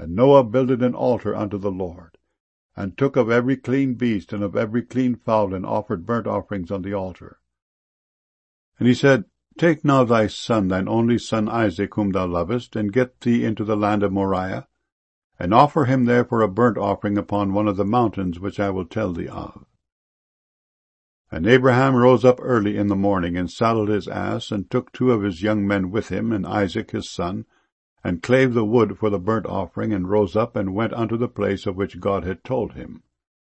And Noah builded an altar unto the Lord, and took of every clean beast and of every clean fowl, and offered burnt offerings on the altar. And he said, Take now thy son, thine only son Isaac, whom thou lovest, and get thee into the land of Moriah, and offer him there for a burnt offering upon one of the mountains which I will tell thee of. And Abraham rose up early in the morning, and saddled his ass, and took 2 of his young men with him, and Isaac his son, and clave the wood for the burnt offering, and rose up, and went unto the place of which God had told him.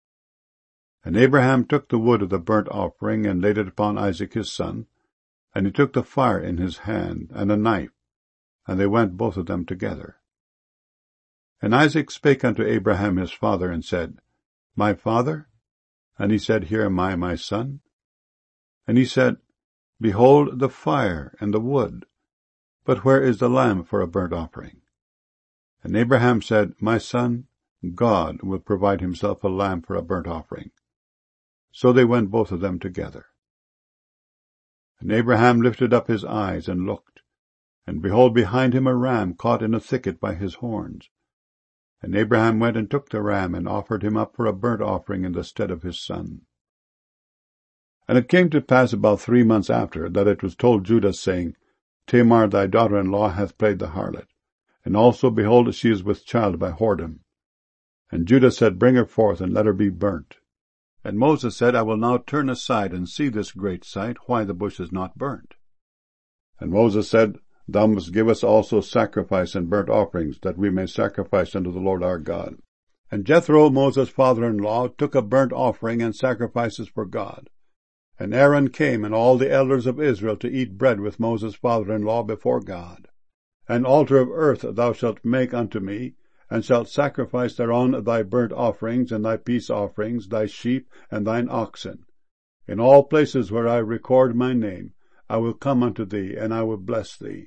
And Abraham took the wood of the burnt offering, and laid it upon Isaac his son, and he took the fire in his hand, and a knife, and they went both of them together. And Isaac spake unto Abraham his father, and said, My father? And he said, Here am I, my son. And he said, Behold the fire and the wood, but where is the lamb for a burnt offering? And Abraham said, My son, God will provide himself a lamb for a burnt offering. So they went both of them together. And Abraham lifted up his eyes and looked, and behold, behind him a ram caught in a thicket by his horns. And Abraham went and took the ram, and offered him up for a burnt offering in the stead of his son. And it came to pass about 3 months after, that it was told Judah, saying, Tamar thy daughter-in-law hath played the harlot, and also, behold, she is with child by whoredom. And Judah said, Bring her forth, and let her be burnt. And Moses said, I will now turn aside, and see this great sight, why the bush is not burnt. And Moses said, Thou must give us also sacrifice and burnt offerings, that we may sacrifice unto the Lord our God. And Jethro, Moses' father-in-law, took a burnt offering and sacrifices for God. And Aaron came, and all the elders of Israel, to eat bread with Moses' father-in-law before God. An altar of earth thou shalt make unto me, and shalt sacrifice thereon thy burnt offerings, and thy peace offerings, thy sheep, and thine oxen. In all places where I record my name, I will come unto thee, and I will bless thee.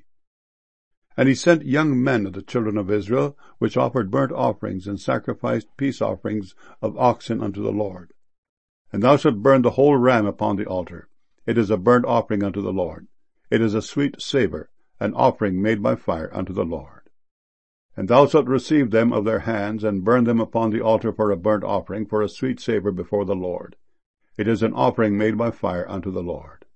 And he sent young men of the children of Israel, which offered burnt offerings, and sacrificed peace offerings of oxen unto the Lord. And thou shalt burn the whole ram upon the altar. It is a burnt offering unto the Lord. It is a sweet savour, an offering made by fire unto the Lord. And thou shalt receive them of their hands, and burn them upon the altar for a burnt offering, for a sweet savour before the Lord. It is an offering made by fire unto the Lord.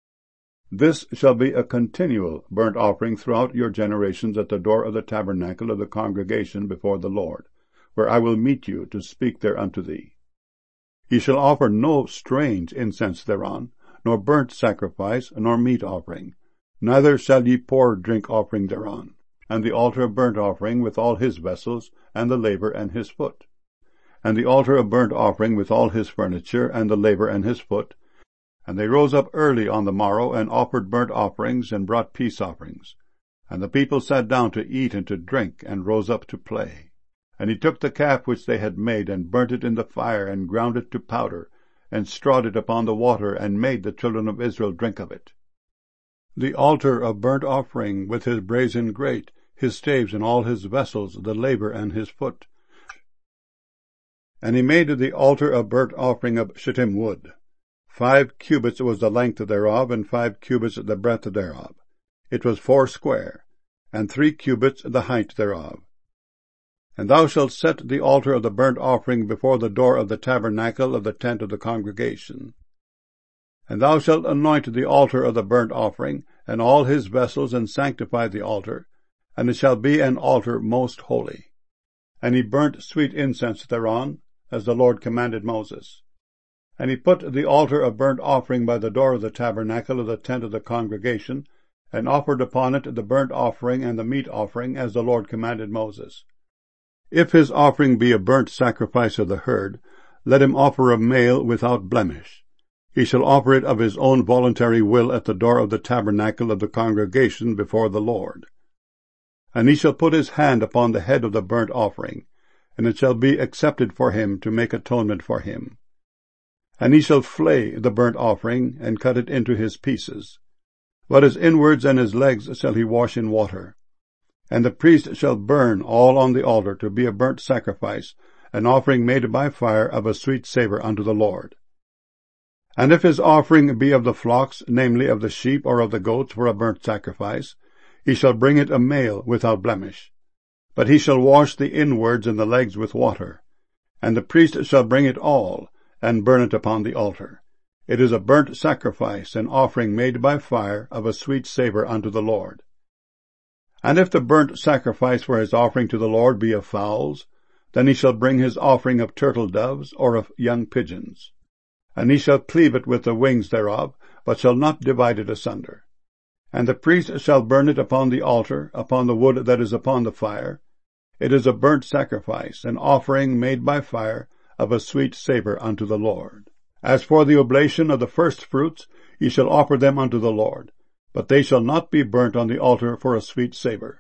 This shall be a continual burnt offering throughout your generations at the door of the tabernacle of the congregation before the Lord, where I will meet you to speak there unto thee. Ye shall offer no strange incense thereon, nor burnt sacrifice, nor meat offering, neither shall ye pour drink offering thereon, and the altar of burnt offering with all his vessels, and the laver and his foot, and the altar of burnt offering with all his furniture, and the laver and his foot. And they rose up early on the morrow, and offered burnt offerings, and brought peace offerings. And the people sat down to eat and to drink, and rose up to play. And he took the calf which they had made, and burnt it in the fire, and ground it to powder, and strawed it upon the water, and made the children of Israel drink of it. The altar of burnt offering with his brazen grate, his staves and all his vessels, the laver and his foot. And he made the altar of burnt offering of shittim wood. 5 cubits was the length thereof, and 5 cubits the breadth thereof. It was 4 square, and 3 cubits the height thereof. And thou shalt set the altar of the burnt offering before the door of the tabernacle of the tent of the congregation. And thou shalt anoint the altar of the burnt offering, and all his vessels, and sanctify the altar, and it shall be an altar most holy. And he burnt sweet incense thereon, as the Lord commanded Moses. And he put the altar of burnt offering by the door of the tabernacle of the tent of the congregation, and offered upon it the burnt offering and the meat offering, as the Lord commanded Moses. If his offering be a burnt sacrifice of the herd, let him offer a male without blemish. He shall offer it of his own voluntary will at the door of the tabernacle of the congregation before the Lord. And he shall put his hand upon the head of the burnt offering, and it shall be accepted for him to make atonement for him. And he shall flay the burnt offering, and cut it into his pieces. But his inwards and his legs shall he wash in water. And the priest shall burn all on the altar to be a burnt sacrifice, an offering made by fire of a sweet savour unto the Lord. And if his offering be of the flocks, namely of the sheep or of the goats, for a burnt sacrifice, he shall bring it a male without blemish. But he shall wash the inwards and the legs with water, and the priest shall bring it all, and burn it upon the altar. It is a burnt sacrifice, an offering made by fire, of a sweet savour unto the Lord. And if the burnt sacrifice for his offering to the Lord be of fowls, then he shall bring his offering of turtle doves, or of young pigeons. And he shall cleave it with the wings thereof, but shall not divide it asunder. And the priest shall burn it upon the altar, upon the wood that is upon the fire. It is a burnt sacrifice, an offering made by fire, of a sweet savour unto the Lord. As for the oblation of the first fruits, ye shall offer them unto the Lord, but they shall not be burnt on the altar for a sweet savour.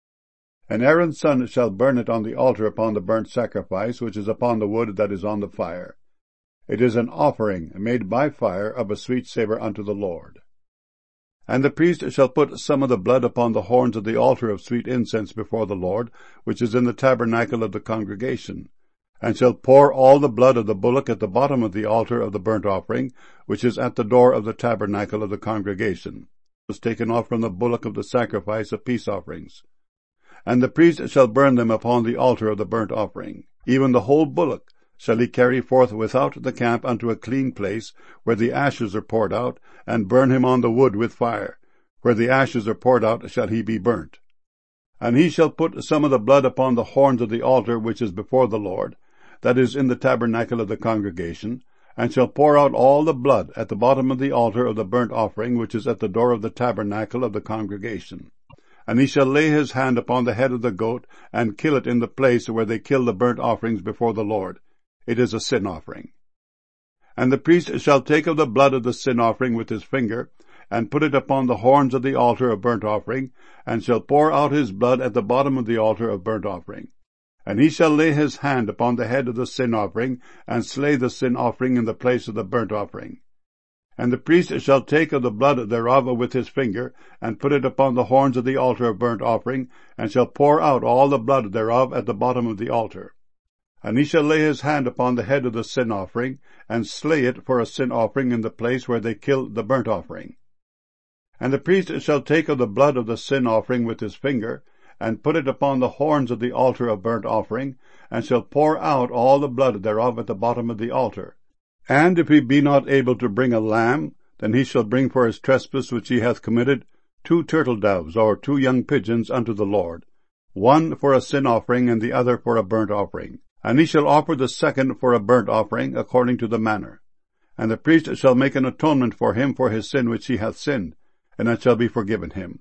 And Aaron's son shall burn it on the altar upon the burnt sacrifice, which is upon the wood that is on the fire. It is an offering made by fire, of a sweet savour unto the Lord. And the priest shall put some of the blood upon the horns of the altar of sweet incense before the Lord, which is in the tabernacle of the congregation, and shall pour all the blood of the bullock at the bottom of the altar of the burnt offering, which is at the door of the tabernacle of the congregation. It was taken off from the bullock of the sacrifice of peace offerings. And the priest shall burn them upon the altar of the burnt offering. Even the whole bullock shall he carry forth without the camp unto a clean place, where the ashes are poured out, and burn him on the wood with fire. Where the ashes are poured out shall he be burnt. And he shall put some of the blood upon the horns of the altar which is before the Lord, that is in the tabernacle of the congregation, and shall pour out all the blood at the bottom of the altar of the burnt offering which is at the door of the tabernacle of the congregation. And he shall lay his hand upon the head of the goat, and kill it in the place where they kill the burnt offerings before the Lord. It is a sin offering. And the priest shall take of the blood of the sin offering with his finger, and put it upon the horns of the altar of burnt offering, and shall pour out his blood at the bottom of the altar of burnt offering. And he shall lay his hand upon the head of the sin offering, and slay the sin offering in the place of the burnt offering. And the priest shall take of the blood thereof with his finger, and put it upon the horns of the altar of burnt offering, and shall pour out all the blood thereof at the bottom of the altar. And he shall lay his hand upon the head of the sin offering, and slay it for a sin offering in the place where they kill the burnt offering. And the priest shall take of the blood of the sin offering with his finger, and put it upon the horns of the altar of burnt offering, and shall pour out all the blood thereof at the bottom of the altar. And if he be not able to bring a lamb, then he shall bring for his trespass which he hath committed 2 turtle doves, or 2 young pigeons unto the Lord, one for a sin offering, and the other for a burnt offering. And he shall offer the second for a burnt offering, according to the manner. And the priest shall make an atonement for him for his sin which he hath sinned, and it shall be forgiven him.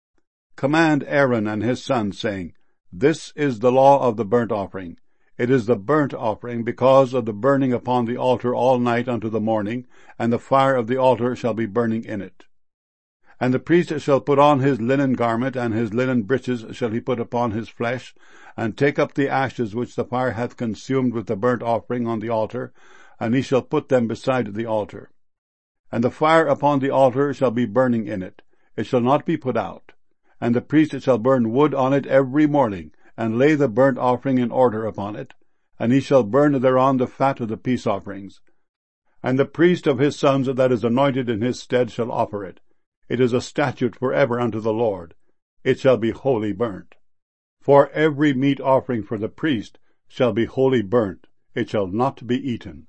Command Aaron and his sons, saying, This is the law of the burnt offering. It is the burnt offering, because of the burning upon the altar all night unto the morning, and the fire of the altar shall be burning in it. And the priest shall put on his linen garment, and his linen breeches shall he put upon his flesh, and take up the ashes which the fire hath consumed with the burnt offering on the altar, and he shall put them beside the altar. And the fire upon the altar shall be burning in it. It shall not be put out. And the priest shall burn wood on it every morning, and lay the burnt offering in order upon it, and he shall burn thereon the fat of the peace offerings. And the priest of his sons that is anointed in his stead shall offer it. It is a statute for ever unto the Lord. It shall be wholly burnt. For every meat offering for the priest shall be wholly burnt. It shall not be eaten.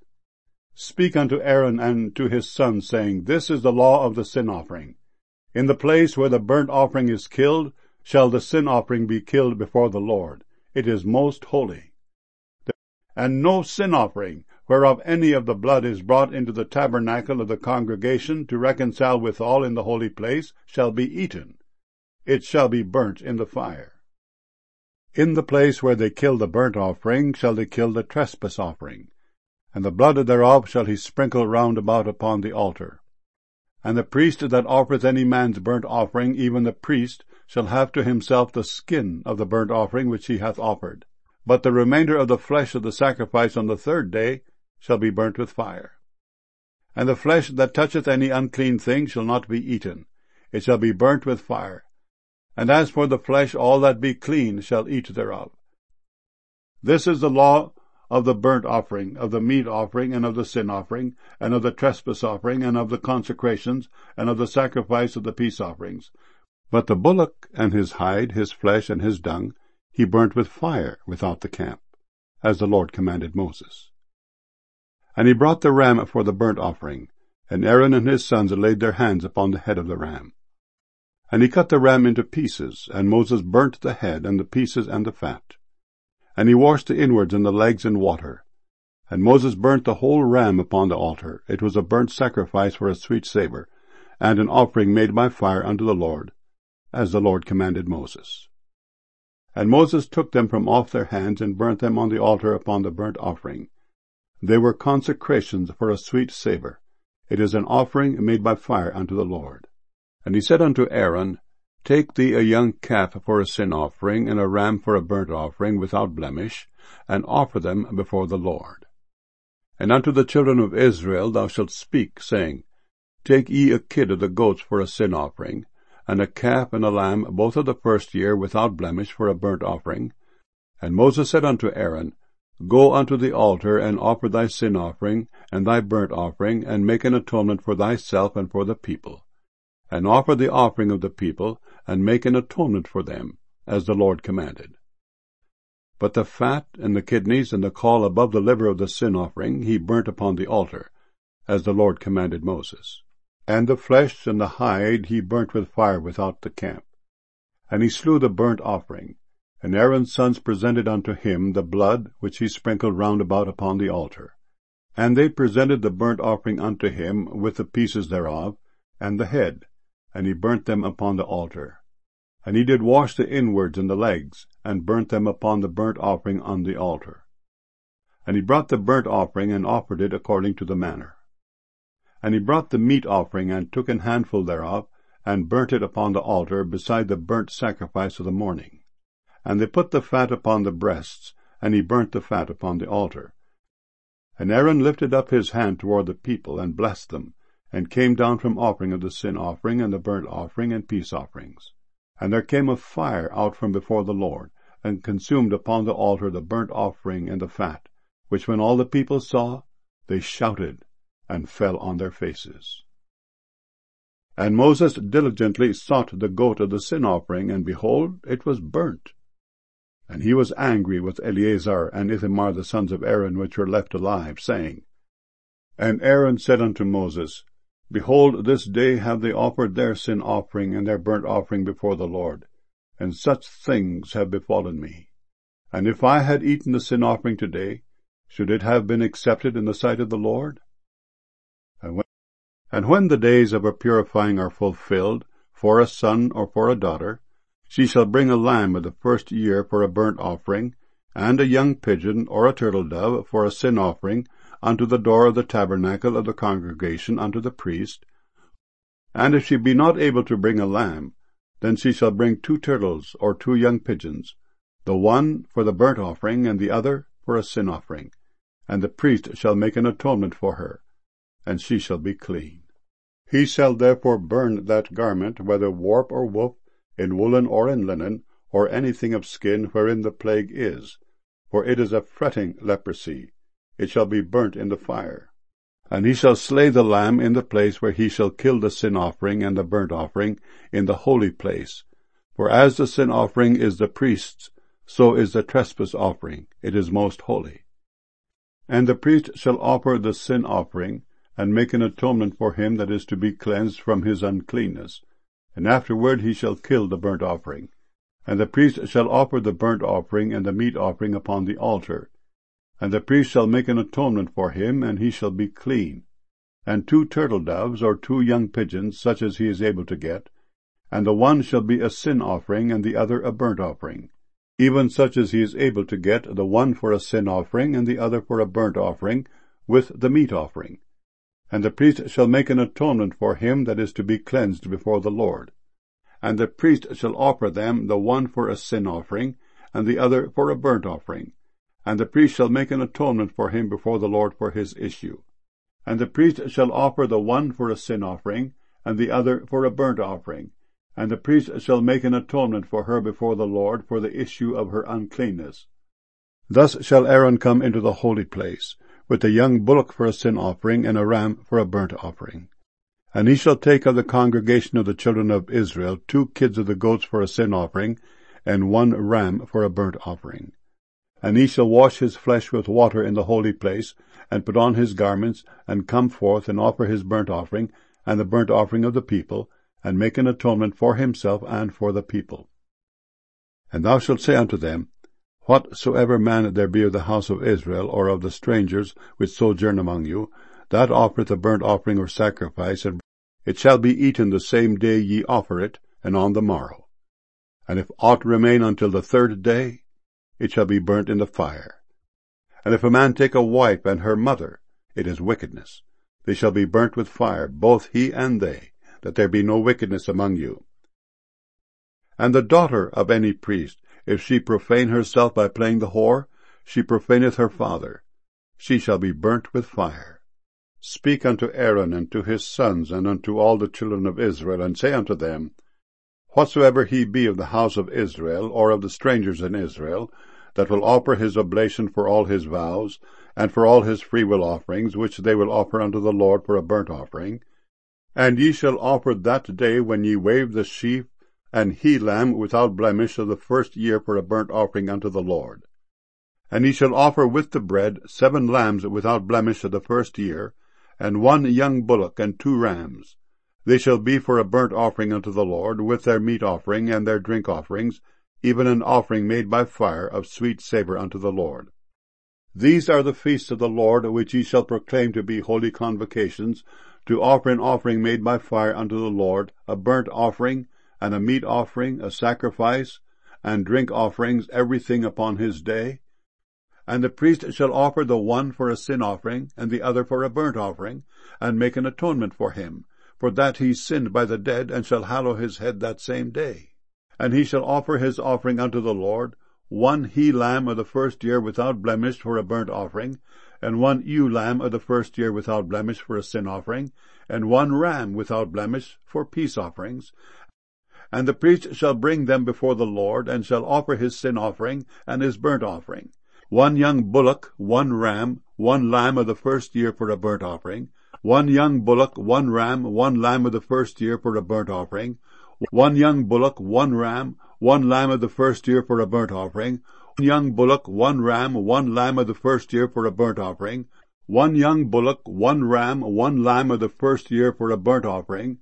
Speak unto Aaron and to his sons, saying, This is the law of the sin offering. In the place where the burnt offering is killed, shall the sin offering be killed before the Lord. It is most holy. And no sin offering, whereof any of the blood is brought into the tabernacle of the congregation to reconcile withal in the holy place, shall be eaten. It shall be burnt in the fire. In the place where they kill the burnt offering shall they kill the trespass offering, and the blood thereof shall he sprinkle round about upon the altar. And the priest that offereth any man's burnt offering, even the priest, shall have to himself the skin of the burnt offering which he hath offered. But the remainder of the flesh of the sacrifice on the 3rd day shall be burnt with fire. And the flesh that toucheth any unclean thing shall not be eaten. It shall be burnt with fire. And as for the flesh, all that be clean shall eat thereof. This is the law of the burnt offering, of the meat offering, and of the sin offering, and of the trespass offering, and of the consecrations, and of the sacrifice of the peace offerings. But the bullock and his hide, his flesh, and his dung, he burnt with fire without the camp, as the Lord commanded Moses. And he brought the ram for the burnt offering, and Aaron and his sons laid their hands upon the head of the ram. And he cut the ram into pieces, and Moses burnt the head and the pieces and the fat. And he washed the inwards and the legs in water. And Moses burnt the whole ram upon the altar. It was a burnt sacrifice for a sweet savour, and an offering made by fire unto the Lord, as the Lord commanded Moses. And Moses took them from off their hands, and burnt them on the altar upon the burnt offering. They were consecrations for a sweet savour. It is an offering made by fire unto the Lord. And he said unto Aaron, Take thee a young calf for a sin offering, and a ram for a burnt offering without blemish, and offer them before the Lord. And unto the children of Israel thou shalt speak, saying, Take ye a kid of the goats for a sin offering, and a calf and a lamb both of the first year without blemish for a burnt offering. And Moses said unto Aaron, Go unto the altar, and offer thy sin offering, and thy burnt offering, and make an atonement for thyself and for the people. And offer the offering of the people, and make an atonement for them, as the Lord commanded. But the fat, and the kidneys, and the caul above the liver of the sin offering he burnt upon the altar, as the Lord commanded Moses. And the flesh and the hide he burnt with fire without the camp. And he slew the burnt offering. And Aaron's sons presented unto him the blood which he sprinkled round about upon the altar. And they presented the burnt offering unto him with the pieces thereof, and the head, and he burnt them upon the altar. And he did wash the inwards and the legs, and burnt them upon the burnt offering on the altar. And he brought the burnt offering, and offered it according to the manner. And he brought the meat offering, and took an handful thereof, and burnt it upon the altar beside the burnt sacrifice of the morning. And they put the fat upon the breasts, and he burnt the fat upon the altar. And Aaron lifted up his hand toward the people, and blessed them, and came down from offering of the sin offering, and the burnt offering, and peace offerings. And there came a fire out from before the Lord, and consumed upon the altar the burnt offering and the fat, which when all the people saw, they shouted, and fell on their faces. And Moses diligently sought the goat of the sin offering, and behold, it was burnt. And he was angry with Eleazar and Ithamar the sons of Aaron, which were left alive, saying, And Aaron said unto Moses, Behold, this day have they offered their sin offering and their burnt offering before the Lord, and such things have befallen me. And if I had eaten the sin offering today, should it have been accepted in the sight of the Lord? And when the days of her purifying are fulfilled, for a son or for a daughter, she shall bring a lamb of the first year for a burnt offering, and a young pigeon or a turtle-dove for a sin offering, unto the door of the tabernacle of the congregation unto the priest. And if she be not able to bring a lamb, then she shall bring 2 turtles or 2 young pigeons, the one for the burnt offering, and the other for a sin offering. And the priest shall make an atonement for her, and she shall be clean. He shall therefore burn that garment, whether warp or woof, in woolen or in linen, or anything of skin wherein the plague is, for it is a fretting leprosy. It shall be burnt in the fire. And he shall slay the lamb in the place where he shall kill the sin offering and the burnt offering, in the holy place. For as the sin offering is the priest's, so is the trespass offering, it is most holy. And the priest shall offer the sin offering, and make an atonement for him that is to be cleansed from his uncleanness. And afterward he shall kill the burnt offering. And the priest shall offer the burnt offering and the meat offering upon the altar. And the priest shall make an atonement for him, and he shall be clean. And 2 turtle-doves or 2 young pigeons, such as he is able to get. And the one shall be a sin offering, and the other a burnt offering. Even such as he is able to get, the one for a sin offering, and the other for a burnt offering, with the meat offering. And the priest shall make an atonement for him that is to be cleansed before the Lord. And the priest shall offer them, the one for a sin offering, and the other for a burnt offering. And the priest shall make an atonement for him before the Lord for his issue. And the priest shall offer the one for a sin offering, and the other for a burnt offering. And the priest shall make an atonement for her before the Lord for the issue of her uncleanness. Thus shall Aaron come into the holy place, with a young bullock for a sin offering, and a ram for a burnt offering. And he shall take of the congregation of the children of Israel 2 kids of the goats for a sin offering, and 1 ram for a burnt offering. And he shall wash his flesh with water in the holy place, and put on his garments, and come forth, and offer his burnt offering, and the burnt offering of the people, and make an atonement for himself and for the people. And thou shalt say unto them, Whatsoever man there be of the house of Israel, or of the strangers which sojourn among you, that offereth a burnt offering or sacrifice, and it shall be eaten the same day ye offer it, and on the morrow. And if aught remain until the 3rd day, it shall be burnt in the fire. And if a man take a wife and her mother, it is wickedness. They shall be burnt with fire, both he and they, that there be no wickedness among you. And the daughter of any priest, if she profane herself by playing the whore, she profaneth her father. She shall be burnt with fire. Speak unto Aaron and to his sons and unto all the children of Israel, and say unto them, Whatsoever he be of the house of Israel, or of the strangers in Israel, that will offer his oblation for all his vows, and for all his freewill offerings, which they will offer unto the Lord for a burnt offering, and ye shall offer that day when ye wave the sheaf and he-lamb without blemish of the 1st year for a burnt offering unto the Lord. And ye shall offer with the bread 7 lambs without blemish of the 1st year, and 1 young bullock and 2 rams. They shall be for a burnt offering unto the Lord, with their meat offering and their drink offerings, even an offering made by fire of sweet savour unto the Lord. These are the feasts of the Lord, which ye shall proclaim to be holy convocations, to offer an offering made by fire unto the Lord, a burnt offering, and a meat offering, a sacrifice, and drink offerings, everything upon his day. And the priest shall offer the one for a sin offering, and the other for a burnt offering, and make an atonement for him, for that he sinned by the dead, and shall hallow his head that same day. And he shall offer his offering unto the Lord, 1 he-lamb of the 1st year without blemish for a burnt offering, and 1 ewe-lamb of the 1st year without blemish for a sin offering, and 1 ram without blemish for peace offerings. And the priest shall bring them before the Lord, and shall offer his sin offering and his burnt offering, 1 young bullock, 1 ram, 1 lamb of the 1st year for a burnt offering, 1 young bullock, 1 ram, 1 lamb of the 1st year for a burnt offering, 1 young bullock, 1 ram, 1 lamb of the 1st year for a burnt offering, 1 young bullock, 1 ram, 1 lamb of the 1st year for a burnt offering, 1 young bullock, 1 ram, 1 lamb of the 1st year for a burnt offering,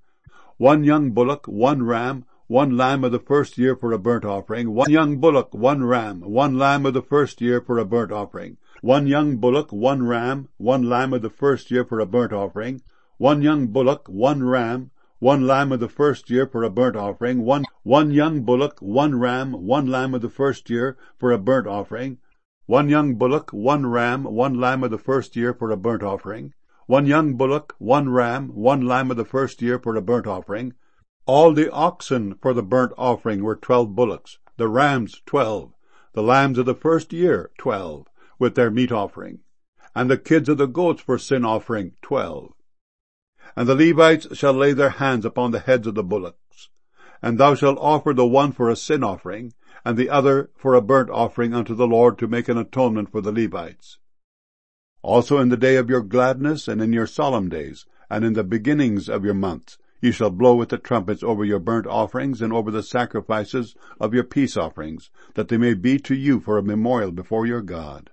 1 young bullock, 1 ram, 1 lamb of the 1st year for a burnt offering, 1 young bullock, 1 ram, 1 lamb of the 1st year for a burnt offering, 1 young bullock, 1 ram, 1 lamb of the 1st year for a burnt offering, 1 young bullock, 1 ram, 1 lamb of the 1st year for a burnt offering, 1 young bullock, 1 ram, 1 lamb of the 1st year for a burnt offering, 1 young bullock, 1 ram, 1 lamb of the 1st year for a burnt offering, 1 young bullock, 1 ram, 1 lamb of the 1st year for a burnt offering. All the oxen for the burnt offering were 12 bullocks, the rams 12, the lambs of the 1st year 12, with their meat offering, and the kids of the goats for sin offering 12. And the Levites shall lay their hands upon the heads of the bullocks. And thou shalt offer the one for a sin offering, and the other for a burnt offering unto the Lord, to make an atonement for the Levites. Also in the day of your gladness, and in your solemn days, and in the beginnings of your months, ye shall blow with the trumpets over your burnt offerings, and over the sacrifices of your peace offerings, that they may be to you for a memorial before your God.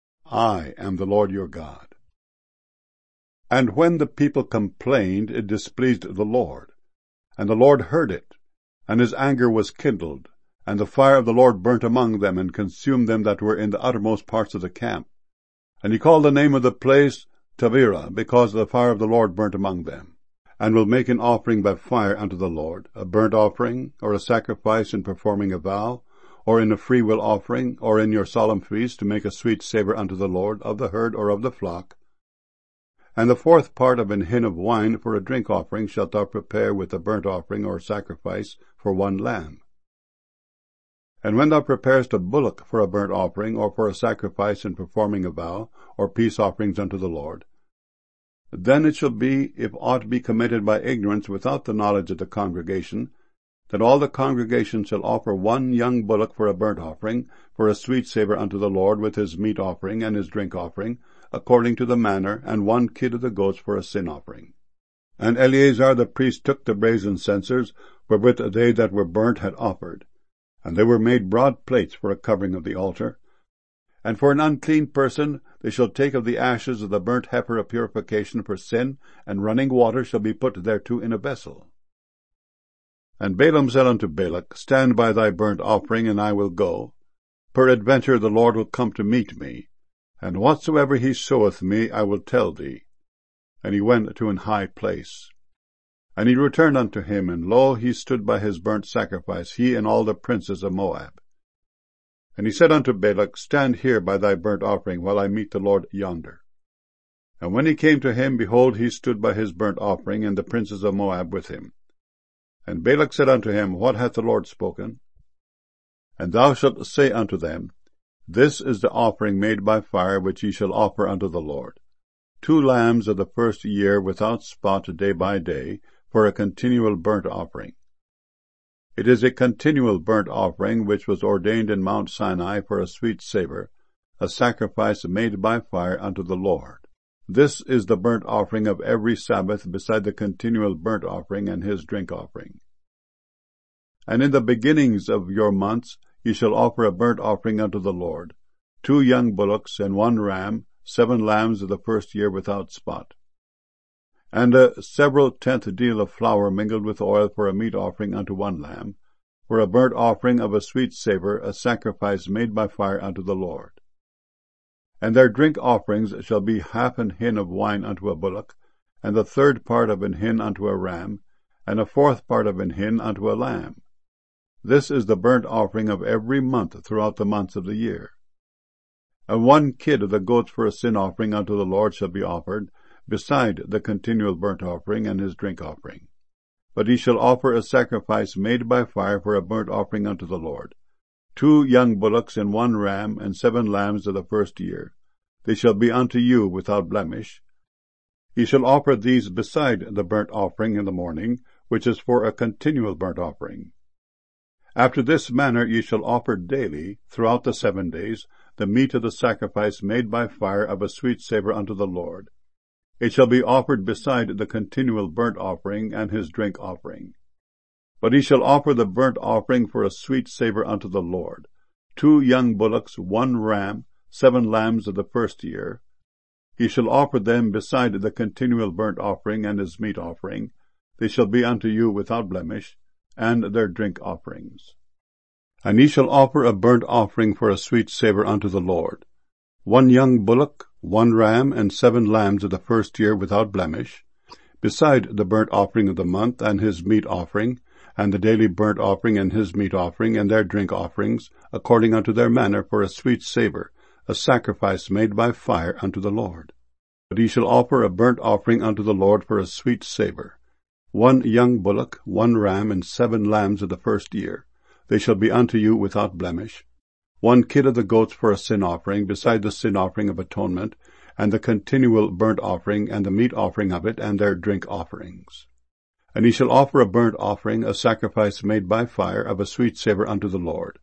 I am the Lord your God. And when the people complained, it displeased the Lord. And the Lord heard it, and his anger was kindled, and the fire of the Lord burnt among them, and consumed them that were in the uttermost parts of the camp. And he called the name of the place Taberah, because the fire of the Lord burnt among them. And will make an offering by fire unto the Lord, a burnt offering, or a sacrifice in performing a vow, or in a freewill offering, or in your solemn feast, to make a sweet savour unto the Lord, of the herd or of the flock. And the 4th part of an hin of wine for a drink offering shalt thou prepare with a burnt offering or sacrifice for 1 lamb. And when thou preparest a bullock for a burnt offering, or for a sacrifice in performing a vow, or peace offerings unto the Lord, then it shall be, if aught be committed by ignorance without the knowledge of the congregation, that all the congregation shall offer 1 young bullock for a burnt offering, for a sweet savour unto the Lord, with his meat offering and his drink offering, according to the manner, and 1 kid of the goats for a sin offering. And Eleazar the priest took the brazen censers, wherewith they that were burnt had offered, And they were made broad plates for a covering of the altar. And for an unclean person they shall take of the ashes of the burnt heifer of purification for sin, and running water shall be put thereto in a vessel. And Balaam said unto Balak, Stand by thy burnt offering, and I will go. Peradventure the Lord will come to meet me, and whatsoever he showeth me I will tell thee. And he went to an high place. And he returned unto him, and lo, he stood by his burnt sacrifice, he and all the princes of Moab. And he said unto Balak, Stand here by thy burnt offering, while I meet the Lord yonder. And when he came to him, behold, he stood by his burnt offering, and the princes of Moab with him. And Balak said unto him, What hath the Lord spoken? And thou shalt say unto them, This is the offering made by fire, which ye shall offer unto the Lord. 2 lambs of the first year without spot day by day, for a continual burnt offering. It is a continual burnt offering, which was ordained in Mount Sinai for a sweet savour, a sacrifice made by fire unto the Lord. This is the burnt offering of every Sabbath, beside the continual burnt offering and his drink offering. And in the beginnings of your months ye shall offer a burnt offering unto the Lord, 2 young bullocks and 1 ram, 7 lambs of the first year without spot. And a several tenth deal of flour mingled with oil for a meat offering unto 1 lamb, for a burnt offering of a sweet savour, a sacrifice made by fire unto the Lord. And their drink offerings shall be half an hin of wine unto a bullock, and the 1/3 part of an hin unto a ram, and a 1/4 part of an hin unto a lamb. This is the burnt offering of every month throughout the months of the year. And 1 kid of the goats for a sin offering unto the Lord shall be offered, beside the continual burnt offering and his drink offering. But he shall offer a sacrifice made by fire for a burnt offering unto the Lord, 2 young bullocks and 1 ram, and 7 lambs of the first year. They shall be unto you without blemish. Ye shall offer these beside the burnt offering in the morning, which is for a continual burnt offering. After this manner ye shall offer daily, throughout the 7 days, the meat of the sacrifice made by fire of a sweet savour unto the Lord. It shall be offered beside the continual burnt offering and his drink offering. But he shall offer the burnt offering for a sweet savour unto the Lord, 2 young bullocks, 1 ram, 7 lambs of the first year. He shall offer them beside the continual burnt offering and his meat offering. They shall be unto you without blemish, and their drink offerings. And ye shall offer a burnt offering for a sweet savour unto the Lord, 1 young bullock, 1 ram, and 7 lambs of the first year without blemish, beside the burnt offering of the month and his meat offering, and the daily burnt offering and his meat offering, and their drink offerings, according unto their manner, for a sweet savour, a sacrifice made by fire unto the Lord. But ye shall offer a burnt offering unto the Lord for a sweet savour, 1 young bullock, 1 ram, and 7 lambs of the first year. They shall be unto you without blemish. 1 kid of the goats for a sin offering, beside the sin offering of atonement, and the continual burnt offering, and the meat offering of it, and their drink offerings. And ye shall offer a burnt offering, a sacrifice made by fire, of a sweet savour unto the Lord,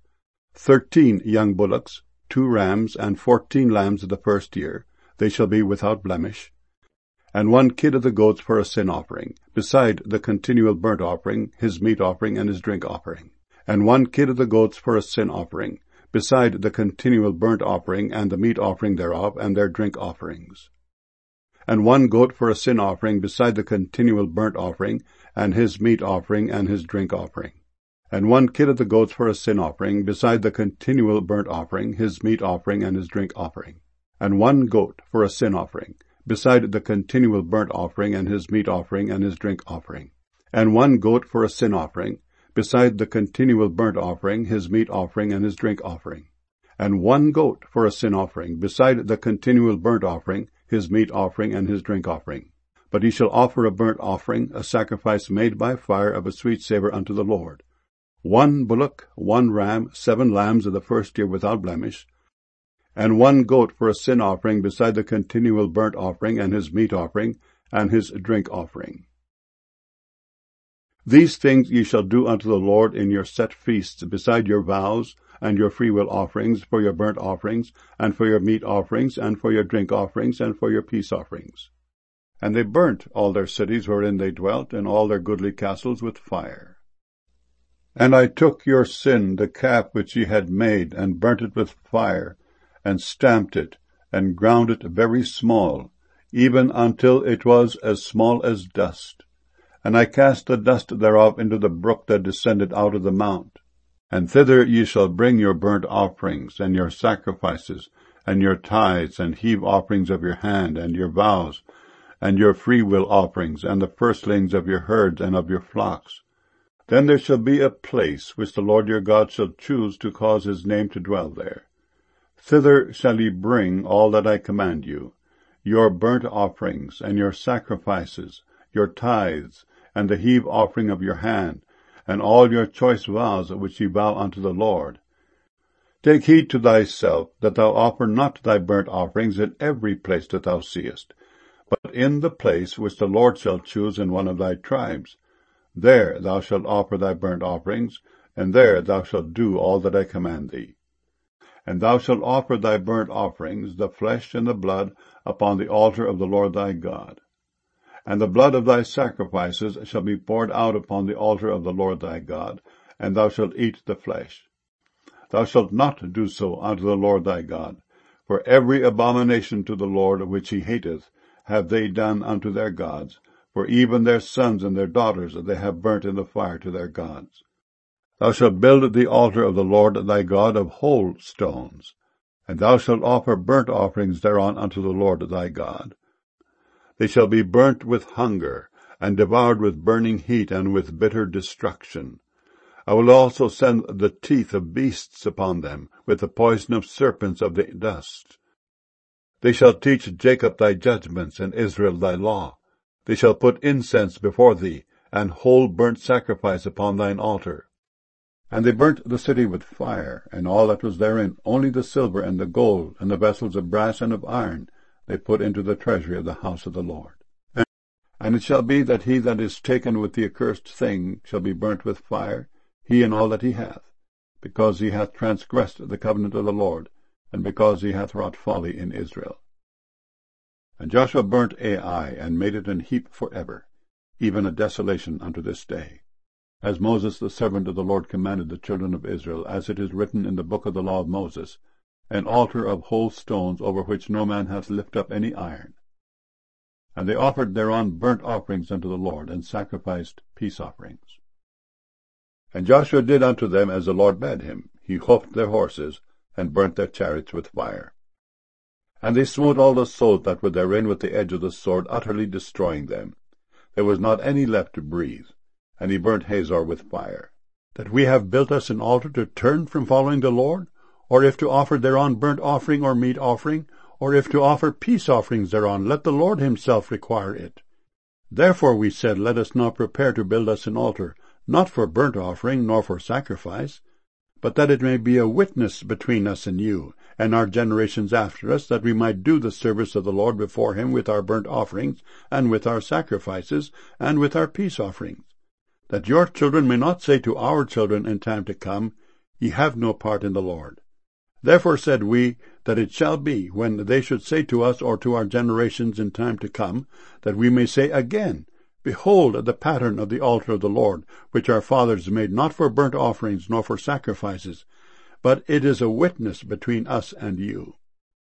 13 young bullocks, 2 rams, and 14 lambs of the first year. They shall be without blemish. And 1 kid of the goats for a sin offering, beside the continual burnt offering, his meat offering, and his drink offering. And 1 kid of the goats for a sin offering, beside the continual burnt offering, and the meat offering thereof, and their drink offerings. And 1 goat for a sin offering, beside the continual burnt offering, and his meat offering, and his drink offering. And 1 kid of the goats for a sin offering, beside the continual burnt offering, his meat offering, and his drink offering. And 1 goat for a sin offering, beside the continual burnt offering, and his meat offering, and his drink offering. And 1 goat for a sin offering, beside the continual burnt offering, his meat offering, and his drink offering. And 1 goat for a sin offering, beside the continual burnt offering, his meat offering, and his drink offering. But he shall offer a burnt offering, a sacrifice made by fire, of a sweet savour unto the Lord, 1 bullock, 1 ram, 7 lambs of the first year without blemish, and 1 goat for a sin offering, beside the continual burnt offering, and his meat offering, and his drink offering. These things ye shall do unto the Lord in your set feasts, beside your vows, and your freewill offerings, for your burnt offerings, and for your meat offerings, and for your drink offerings, and for your peace offerings. And they burnt all their cities wherein they dwelt, and all their goodly castles with fire. And I took your sin, the calf which ye had made, and burnt it with fire, and stamped it, and ground it very small, even until it was as small as dust. And I cast the dust thereof into the brook that descended out of the mount. And thither ye shall bring your burnt offerings, and your sacrifices, and your tithes, and heave offerings of your hand, and your vows, and your freewill offerings, and the firstlings of your herds and of your flocks. Then there shall be a place which the Lord your God shall choose to cause his name to dwell there. Thither shall ye bring all that I command you, your burnt offerings, and your sacrifices, your tithes, and the heave offering of your hand, and all your choice vows which ye vow unto the Lord. Take heed to thyself, that thou offer not thy burnt offerings in every place that thou seest, but in the place which the Lord shall choose in one of thy tribes. There thou shalt offer thy burnt offerings, and there thou shalt do all that I command thee. And thou shalt offer thy burnt offerings, the flesh and the blood, upon the altar of the Lord thy God. And the blood of thy sacrifices shall be poured out upon the altar of the Lord thy God, and thou shalt eat the flesh. Thou shalt not do so unto the Lord thy God, for every abomination to the Lord which he hateth have they done unto their gods, for even their sons and their daughters they have burnt in the fire to their gods. Thou shalt build the altar of the Lord thy God of whole stones, and thou shalt offer burnt offerings thereon unto the Lord thy God. They shall be burnt with hunger, and devoured with burning heat and with bitter destruction. I will also send the teeth of beasts upon them, with the poison of serpents of the dust. They shall teach Jacob thy judgments, and Israel thy law. They shall put incense before thee, and whole burnt sacrifice upon thine altar. And they burnt the city with fire, and all that was therein, only the silver and the gold, and the vessels of brass and of iron, they put into the treasury of the house of the Lord. And it shall be that he that is taken with the accursed thing shall be burnt with fire, he and all that he hath, because he hath transgressed the covenant of the Lord, and because he hath wrought folly in Israel. And Joshua burnt Ai, and made it an heap for ever, even a desolation unto this day. As Moses the servant of the Lord commanded the children of Israel, as it is written in the book of the law of Moses, an altar of whole stones, over which no man hath lifted up any iron. And they offered thereon burnt offerings unto the Lord, and sacrificed peace offerings. And Joshua did unto them as the Lord bade him. He hoofed their horses, and burnt their chariots with fire. And they smote all the souls that were therein with the edge of the sword, utterly destroying them. There was not any left to breathe. And he burnt Hazor with fire. That we have built us an altar to turn from following the Lord? Or if to offer thereon burnt offering or meat offering, or if to offer peace offerings thereon, let the Lord himself require it. Therefore we said, let us now prepare to build us an altar, not for burnt offering, nor for sacrifice, but that it may be a witness between us and you, and our generations after us, that we might do the service of the Lord before him with our burnt offerings, and with our sacrifices, and with our peace offerings, that your children may not say to our children in time to come, Ye have no part in the Lord. Therefore said we, that it shall be, when they should say to us or to our generations in time to come, that we may say again, Behold the pattern of the altar of the Lord, which our fathers made not for burnt offerings nor for sacrifices, but it is a witness between us and you.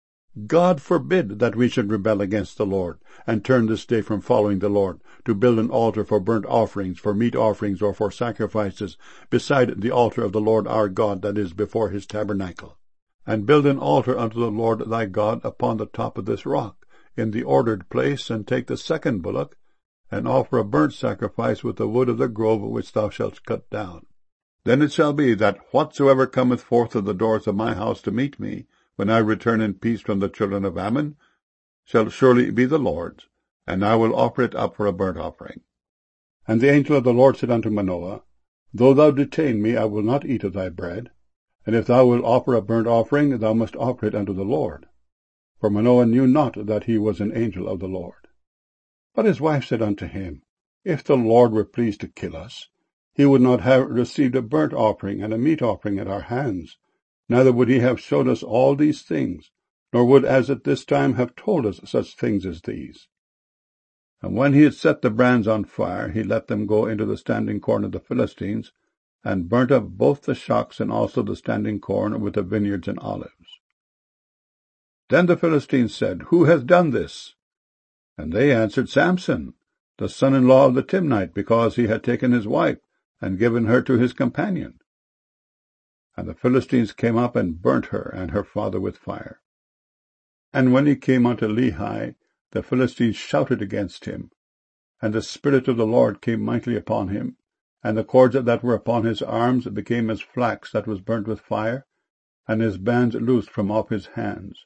God forbid that we should rebel against the Lord, and turn this day from following the Lord, to build an altar for burnt offerings, for meat offerings, or for sacrifices, beside the altar of the Lord our God that is before his tabernacle. And build an altar unto the Lord thy God upon the top of this rock, in the ordered place, and take the second bullock, and offer a burnt sacrifice with the wood of the grove which thou shalt cut down. Then it shall be that whatsoever cometh forth of the doors of my house to meet me, when I return in peace from the children of Ammon, shall surely be the Lord's, and I will offer it up for a burnt offering. And the angel of the Lord said unto Manoah, Though thou detain me, I will not eat of thy bread. And if thou wilt offer a burnt offering, thou must offer it unto the Lord. For Manoah knew not that he was an angel of the Lord. But his wife said unto him, If the Lord were pleased to kill us, he would not have received a burnt offering and a meat offering at our hands, neither would he have showed us all these things, nor would as at this time have told us such things as these. And when he had set the brands on fire, he let them go into the standing corn of the Philistines, and burnt up both the shocks and also the standing corn with the vineyards and olives. Then the Philistines said, Who hath done this? And they answered, Samson, the son-in-law of the Timnite, because he had taken his wife, and given her to his companion. And the Philistines came up and burnt her and her father with fire. And when he came unto Lehi, the Philistines shouted against him. And the Spirit of the Lord came mightily upon him, and the cords that were upon his arms became as flax that was burnt with fire, and his bands loosed from off his hands.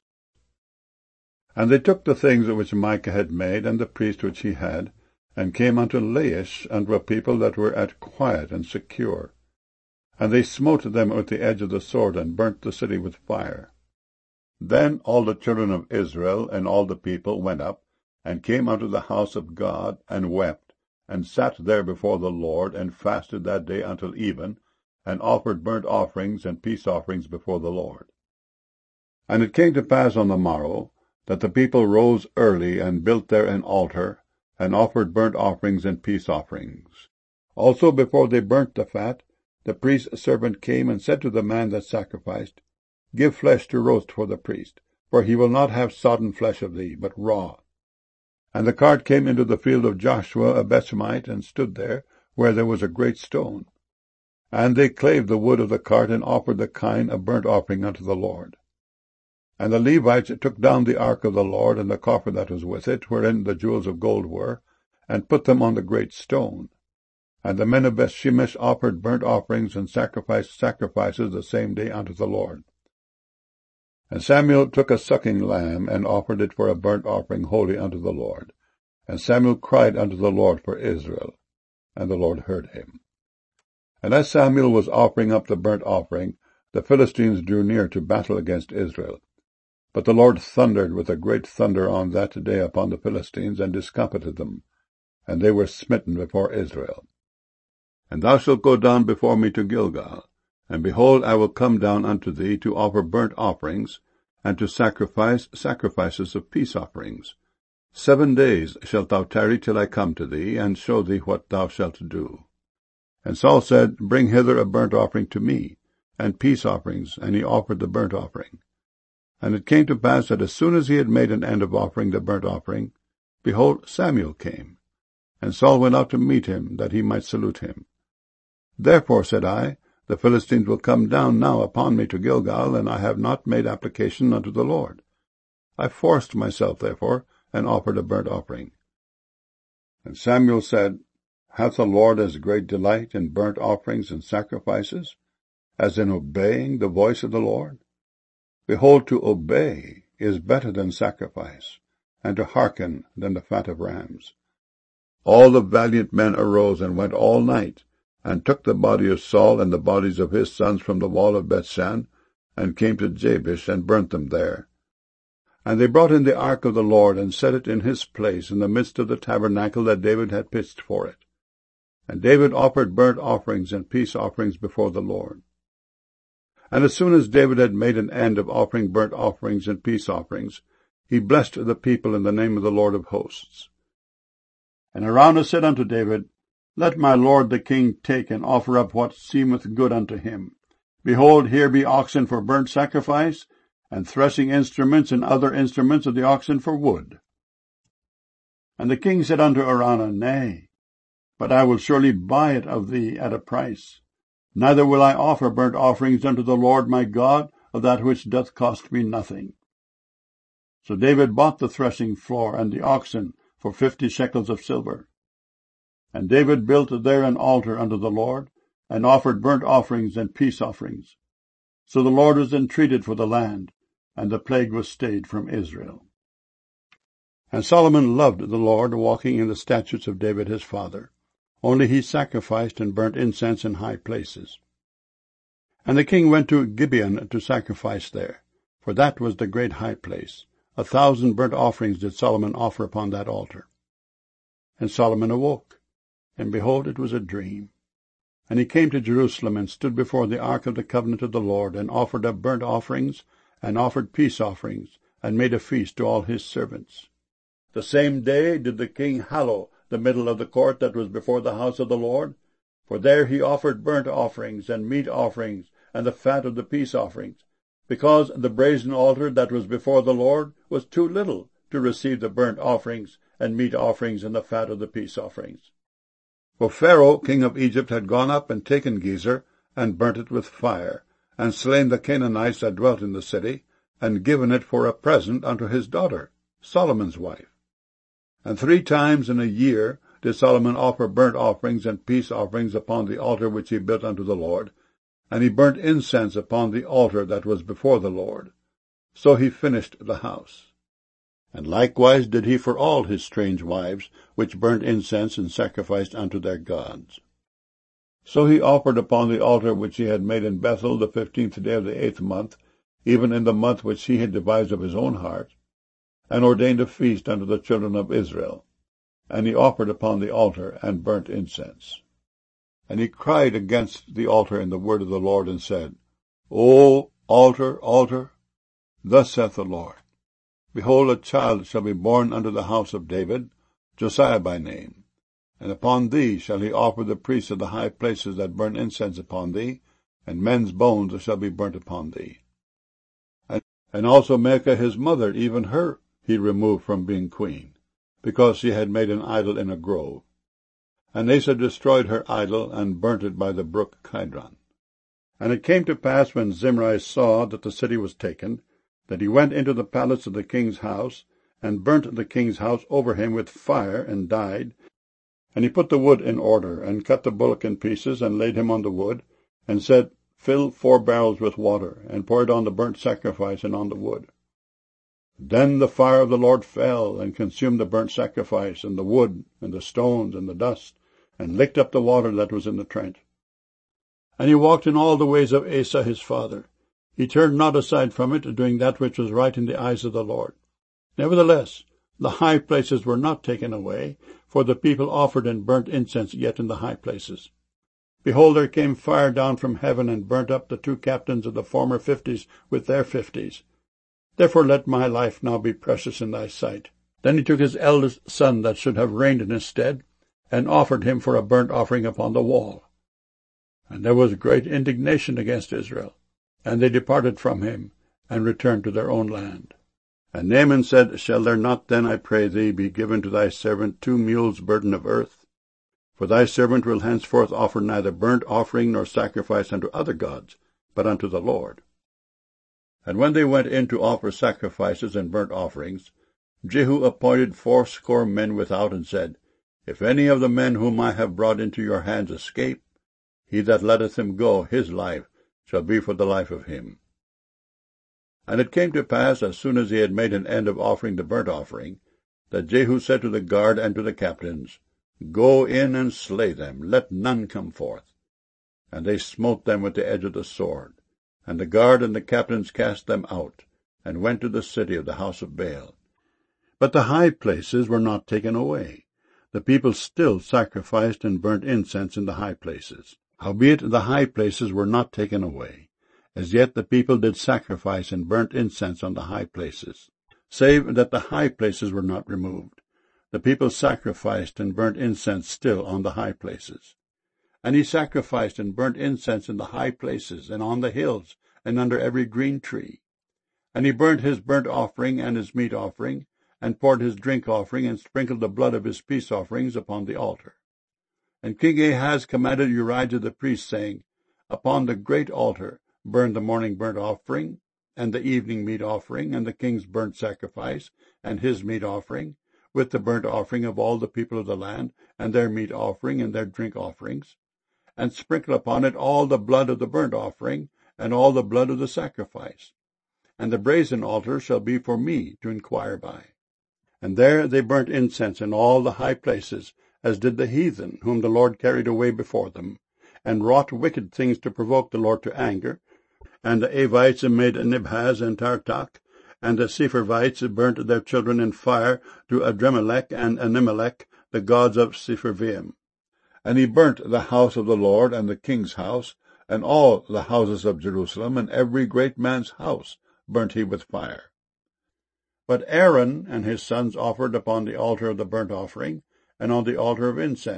And they took the things which Micah had made, and the priest which he had, and came unto Laish, unto a people that were at quiet and secure. And they smote them with the edge of the sword, and burnt the city with fire. Then all the children of Israel and all the people went up, and came unto the house of God, and wept, and sat there before the Lord, and fasted that day until even, and offered burnt offerings and peace offerings before the Lord. And it came to pass on the morrow, that the people rose early, and built there an altar, and offered burnt offerings and peace offerings. Also before they burnt the fat, the priest's servant came and said to the man that sacrificed, Give flesh to roast for the priest, for he will not have sodden flesh of thee, but raw. And the cart came into the field of Joshua a Bethshemite, and stood there, where there was a great stone. And they clave the wood of the cart, and offered the kine a burnt offering unto the Lord. And the Levites took down the ark of the Lord, and the coffer that was with it, wherein the jewels of gold were, and put them on the great stone. And the men of Bethshemesh offered burnt offerings and sacrificed sacrifices the same day unto the Lord. And Samuel took a sucking lamb, and offered it for a burnt offering holy unto the Lord. And Samuel cried unto the Lord for Israel, and the Lord heard him. And as Samuel was offering up the burnt offering, the Philistines drew near to battle against Israel. But the Lord thundered with a great thunder on that day upon the Philistines, and discomfited them, and they were smitten before Israel. And thou shalt go down before me to Gilgal, and behold, I will come down unto thee to offer burnt offerings, and to sacrifice sacrifices of peace offerings. 7 days shalt thou tarry till I come to thee, and show thee what thou shalt do. And Saul said, Bring hither a burnt offering to me, and peace offerings, and he offered the burnt offering. And it came to pass that as soon as he had made an end of offering the burnt offering, behold, Samuel came. And Saul went out to meet him, that he might salute him. Therefore, said I, the Philistines will come down now upon me to Gilgal, and I have not made application unto the Lord. I forced myself, therefore, and offered a burnt offering. And Samuel said, Hath the Lord as great delight in burnt offerings and sacrifices, as in obeying the voice of the Lord? Behold, to obey is better than sacrifice, and to hearken than the fat of rams. All the valiant men arose and went all night, and took the body of Saul and the bodies of his sons from the wall of Bethshan, and came to Jabesh, and burnt them there. And they brought in the ark of the Lord, and set it in his place in the midst of the tabernacle that David had pitched for it. And David offered burnt offerings and peace offerings before the Lord. And as soon as David had made an end of offering burnt offerings and peace offerings, he blessed the people in the name of the Lord of hosts. And Araunah said unto David, Let my lord the king take and offer up what seemeth good unto him. Behold, here be oxen for burnt sacrifice, and threshing instruments and other instruments of the oxen for wood. And the king said unto Araunah, Nay, but I will surely buy it of thee at a price. Neither will I offer burnt offerings unto the Lord my God of that which doth cost me nothing. So David bought the threshing floor and the oxen for 50 shekels of silver. And David built there an altar unto the Lord, and offered burnt offerings and peace offerings. So the Lord was entreated for the land, and the plague was stayed from Israel. And Solomon loved the Lord, walking in the statutes of David his father. Only he sacrificed and burnt incense in high places. And the king went to Gibeon to sacrifice there, for that was the great high place. 1,000 burnt offerings did Solomon offer upon that altar. And Solomon awoke, and behold, it was a dream. And he came to Jerusalem, and stood before the ark of the covenant of the Lord, and offered up burnt offerings, and offered peace offerings, and made a feast to all his servants. The same day did the king hallow the middle of the court that was before the house of the Lord, For there he offered burnt offerings and meat offerings and the fat of the peace offerings, because the brazen altar that was before the Lord was too little to receive the burnt offerings and meat offerings and the fat of the peace offerings. For Pharaoh king of Egypt had gone up and taken Gezer, and burnt it with fire, and slain the Canaanites that dwelt in the city, and given it for a present unto his daughter, Solomon's wife. And 3 times in a year did Solomon offer burnt offerings and peace offerings upon the altar which he built unto the Lord, and he burnt incense upon the altar that was before the Lord. So he finished the house. And likewise did he for all his strange wives, which burnt incense and sacrificed unto their gods. So he offered upon the altar which he had made in Bethel the 15th day of the 8th month, even in the month which he had devised of his own heart, and ordained a feast unto the children of Israel. And he offered upon the altar, and burnt incense. And he cried against the altar in the word of the Lord, and said, O altar, altar, thus saith the Lord, Behold, a child shall be born unto the house of David, Josiah by name. And upon thee shall he offer the priests of the high places that burn incense upon thee, and men's bones shall be burnt upon thee. And also Maachah his mother, even her he removed from being queen, because she had made an idol in a grove. And Asa destroyed her idol, and burnt it by the brook Kidron. And it came to pass, when Zimri saw that the city was taken, that he went into the palace of the king's house, and burnt the king's house over him with fire, and died. And he put the wood in order, and cut the bullock in pieces, and laid him on the wood, and said, Fill 4 barrels with water, and pour it on the burnt sacrifice and on the wood. Then the fire of the Lord fell, and consumed the burnt sacrifice, and the wood, and the stones, and the dust, and licked up the water that was in the trench. And he walked in all the ways of Asa his father. He turned not aside from it, doing that which was right in the eyes of the Lord. Nevertheless, the high places were not taken away, for the people offered and burnt incense yet in the high places. Behold, there came fire down from heaven, and burnt up the 2 captains of the former 50s with their 50s. Therefore let my life now be precious in thy sight. Then he took his eldest son that should have reigned in his stead, and offered him for a burnt offering upon the wall. And there was great indignation against Israel, and they departed from him, and returned to their own land. And Naaman said, Shall there not then, I pray thee, be given to thy servant 2 mules' burden of earth? For thy servant will henceforth offer neither burnt offering nor sacrifice unto other gods, but unto the Lord. And when they went in to offer sacrifices and burnt offerings, Jehu appointed 80 men without, and said, If any of the men whom I have brought into your hands escape, he that letteth him go, his life shall be for the life of him. And it came to pass, as soon as he had made an end of offering the burnt offering, that Jehu said to the guard and to the captains, Go in and slay them, let none come forth. And they smote them with the edge of the sword. And the guard and the captains cast them out, and went to the city of the house of Baal. But the high places were not taken away. The people still sacrificed and burnt incense in the high places. Howbeit the high places were not taken away. As yet the people did sacrifice and burnt incense on the high places, save that the high places were not removed. The people sacrificed and burnt incense still on the high places. And he sacrificed and burnt incense in the high places, and on the hills, and under every green tree. And he burnt his burnt offering and his meat offering, and poured his drink offering, and sprinkled the blood of his peace offerings upon the altar. And King Ahaz commanded Urijah the priest, saying, Upon the great altar burn the morning burnt offering, and the evening meat offering, and the king's burnt sacrifice, and his meat offering, with the burnt offering of all the people of the land, and their meat offering, and their drink offerings, and sprinkle upon it all the blood of the burnt offering, and all the blood of the sacrifice. And the brazen altar shall be for me to inquire by. And there they burnt incense in all the high places, as did the heathen, whom the Lord carried away before them, and wrought wicked things to provoke the Lord to anger. And the Avites made Nibhaz and Tartak, and the Sepharvites burnt their children in fire to Adremelech and Animelech, the gods of Sepharvaim. And he burnt the house of the Lord, and the king's house, and all the houses of Jerusalem, and every great man's house burnt he with fire. But Aaron and his sons offered upon the altar of the burnt offering, and on the altar of incense,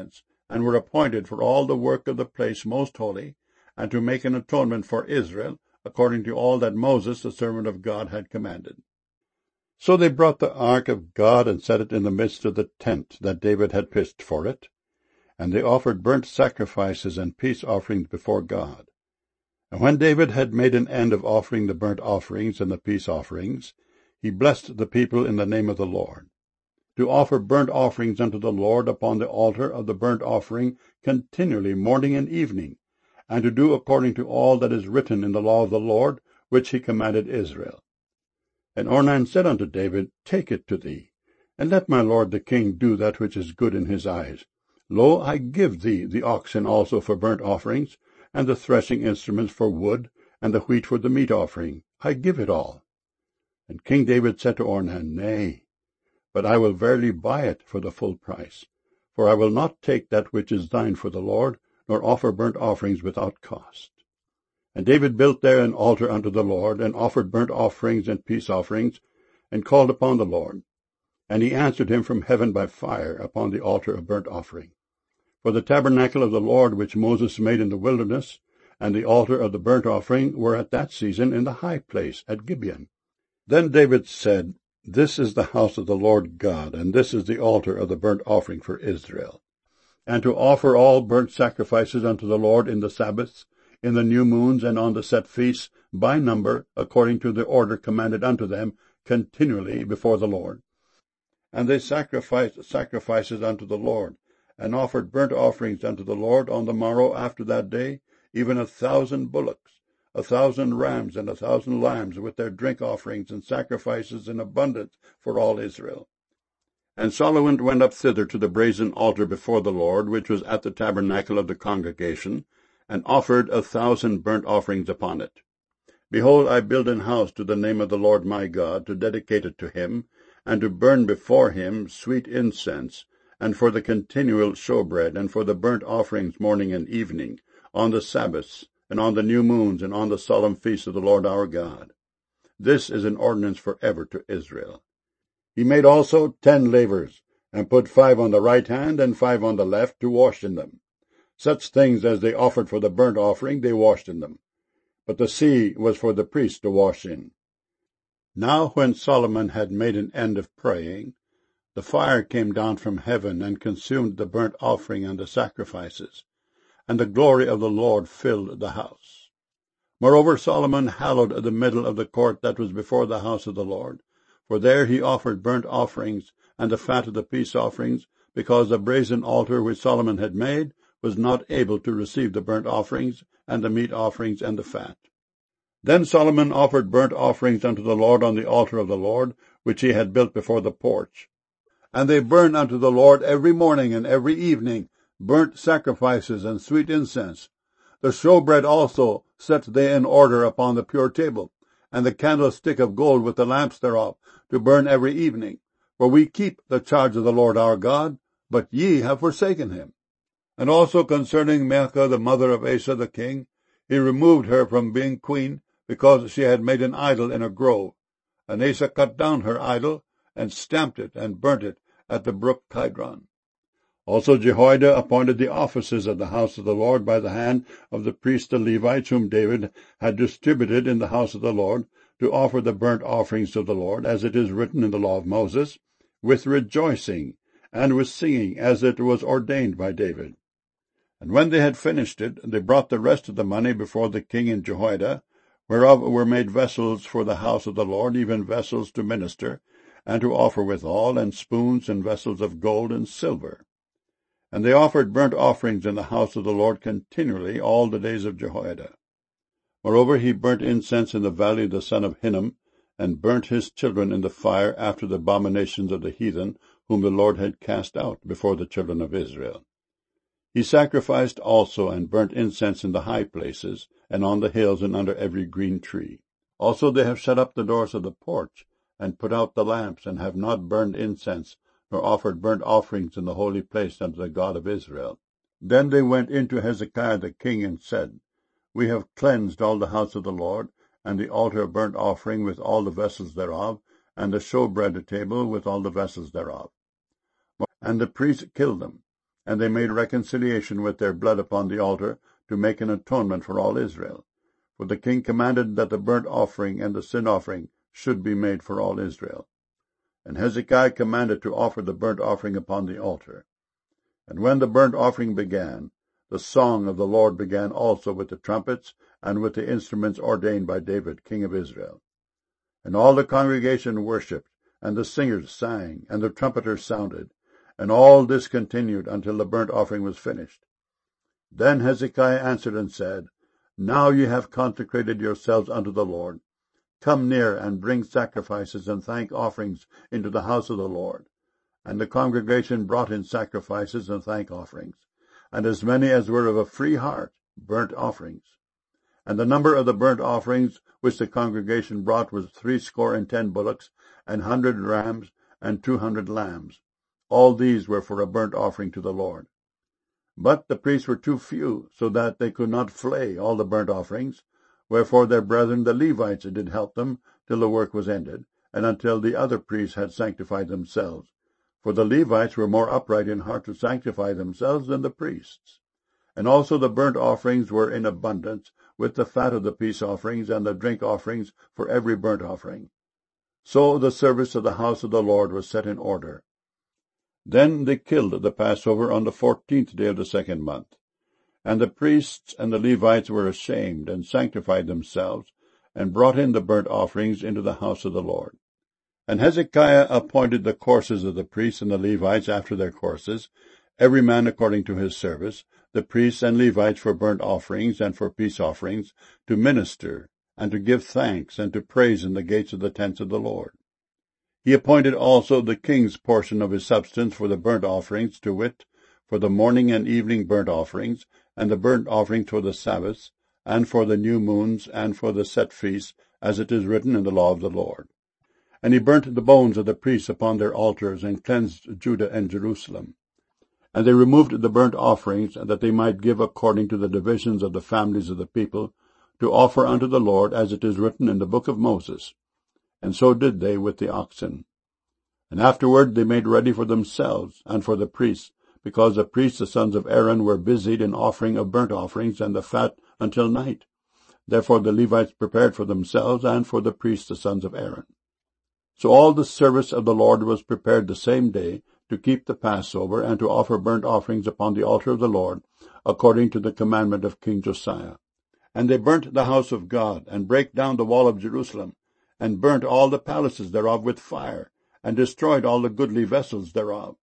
and were appointed for all the work of the place most holy, and to make an atonement for Israel, according to all that Moses the servant of God had commanded. So they brought the ark of God and set it in the midst of the tent that David had pitched for it, and they offered burnt sacrifices and peace offerings before God. And when David had made an end of offering the burnt offerings and the peace offerings, he blessed the people in the name of the Lord. To offer burnt offerings unto the Lord upon the altar of the burnt offering continually morning and evening, and to do according to all that is written in the law of the Lord, which he commanded Israel. And Ornan said unto David, Take it to thee, and let my lord the king do that which is good in his eyes. Lo, I give thee the oxen also for burnt offerings, and the threshing instruments for wood, and the wheat for the meat offering. I give it all. And King David said to Ornan, Nay, but I will verily buy it for the full price. For I will not take that which is thine for the Lord, nor offer burnt offerings without cost. And David built there an altar unto the Lord, and offered burnt offerings and peace offerings, and called upon the Lord. And he answered him from heaven by fire upon the altar of burnt offering. For the tabernacle of the Lord which Moses made in the wilderness, and the altar of the burnt offering, were at that season in the high place at Gibeon. Then David said, This is the house of the Lord God, and this is the altar of the burnt offering for Israel. And to offer all burnt sacrifices unto the Lord in the Sabbaths, in the new moons, and on the set feasts, by number, according to the order commanded unto them, continually before the Lord. And they sacrificed sacrifices unto the Lord, and offered burnt offerings unto the Lord on the morrow after that day, even 1,000 bullocks, 1,000 rams, and 1,000 lambs, with their drink offerings and sacrifices in abundance for all Israel. And Solomon went up thither to the brazen altar before the Lord, which was at the tabernacle of the congregation, and offered 1,000 burnt offerings upon it. Behold, I build an house to the name of the Lord my God, to dedicate it to him, and to burn before him sweet incense, and for the continual showbread, and for the burnt offerings morning and evening, on the Sabbaths, and on the new moons, and on the solemn feasts of the Lord our God. This is an ordinance for ever to Israel. He made also 10 lavers, and put 5 on the right hand, and 5 on the left, to wash in them. Such things as they offered for the burnt offering they washed in them. But the sea was for the priests to wash in. Now when Solomon had made an end of praying, the fire came down from heaven, and consumed the burnt offering and the sacrifices, and the glory of the Lord filled the house. Moreover, Solomon hallowed the middle of the court that was before the house of the Lord, for there he offered burnt offerings and the fat of the peace offerings, because the brazen altar which Solomon had made was not able to receive the burnt offerings and the meat offerings and the fat. Then Solomon offered burnt offerings unto the Lord on the altar of the Lord, which he had built before the porch. And they burned unto the Lord every morning and every evening burnt sacrifices and sweet incense. The showbread also set they in order upon the pure table, and the candlestick of gold with the lamps thereof, to burn every evening. For we keep the charge of the Lord our God, but ye have forsaken him. And also concerning Maachah, the mother of Asa the king, he removed her from being queen, because she had made an idol in a grove. And Asa cut down her idol, and stamped it, and burnt it at the brook Kidron. Also Jehoiada appointed the offices of the house of the Lord by the hand of the priests the Levites, whom David had distributed in the house of the Lord, to offer the burnt offerings to the Lord, as it is written in the law of Moses, with rejoicing, and with singing, as it was ordained by David. And when they had finished it, they brought the rest of the money before the king and Jehoiada, whereof were made vessels for the house of the Lord, even vessels to minister, and to offer withal, and spoons and vessels of gold and silver. And they offered burnt offerings in the house of the Lord continually all the days of Jehoiada. Moreover, he burnt incense in the valley of the son of Hinnom, and burnt his children in the fire after the abominations of the heathen, whom the Lord had cast out before the children of Israel. He sacrificed also and burnt incense in the high places, and on the hills, and under every green tree. Also they have shut up the doors of the porch, and put out the lamps, and have not burned incense, nor offered burnt offerings in the holy place unto the God of Israel. Then they went into Hezekiah the king, and said, We have cleansed all the house of the Lord, and the altar of burnt offering with all the vessels thereof, and the showbread table with all the vessels thereof. And the priests killed them. And they made reconciliation with their blood upon the altar, to make an atonement for all Israel. For the king commanded that the burnt offering and the sin offering should be made for all Israel. And Hezekiah commanded to offer the burnt offering upon the altar. And when the burnt offering began, the song of the Lord began also with the trumpets, and with the instruments ordained by David, king of Israel. And all the congregation worshipped, and the singers sang, and the trumpeters sounded, and all this continued until the burnt offering was finished. Then Hezekiah answered and said, Now ye have consecrated yourselves unto the Lord. Come near, and bring sacrifices and thank offerings into the house of the Lord. And the congregation brought in sacrifices and thank offerings, and as many as were of a free heart, burnt offerings. And the number of the burnt offerings which the congregation brought was 70 bullocks, and 100 rams, and 200 lambs. All these were for a burnt offering to the Lord. But the priests were too few, so that they could not flay all the burnt offerings, wherefore their brethren the Levites did help them till the work was ended, and until the other priests had sanctified themselves. For the Levites were more upright in heart to sanctify themselves than the priests. And also the burnt offerings were in abundance, with the fat of the peace offerings and the drink offerings for every burnt offering. So the service of the house of the Lord was set in order. Then they killed the Passover on the 14th day of the 2nd month. And the priests and the Levites were ashamed, and sanctified themselves, and brought in the burnt offerings into the house of the Lord. And Hezekiah appointed the courses of the priests and the Levites after their courses, every man according to his service, the priests and Levites for burnt offerings and for peace offerings, to minister, and to give thanks, and to praise in the gates of the tents of the Lord. He appointed also the king's portion of his substance for the burnt offerings, to wit, for the morning and evening burnt offerings, and the burnt offerings for the Sabbaths, and for the new moons, and for the set feasts, as it is written in the law of the Lord. And he burnt the bones of the priests upon their altars, and cleansed Judah and Jerusalem. And they removed the burnt offerings, that they might give according to the divisions of the families of the people, to offer unto the Lord, as it is written in the book of Moses. And so did they with the oxen. And afterward they made ready for themselves, and for the priests, because the priests the sons of Aaron were busied in offering of burnt offerings and the fat until night. Therefore the Levites prepared for themselves, and for the priests the sons of Aaron. So all the service of the Lord was prepared the same day, to keep the Passover, and to offer burnt offerings upon the altar of the Lord, according to the commandment of King Josiah. And they burnt the house of God, and brake down the wall of Jerusalem, and burnt all the palaces thereof with fire, and destroyed all the goodly vessels thereof.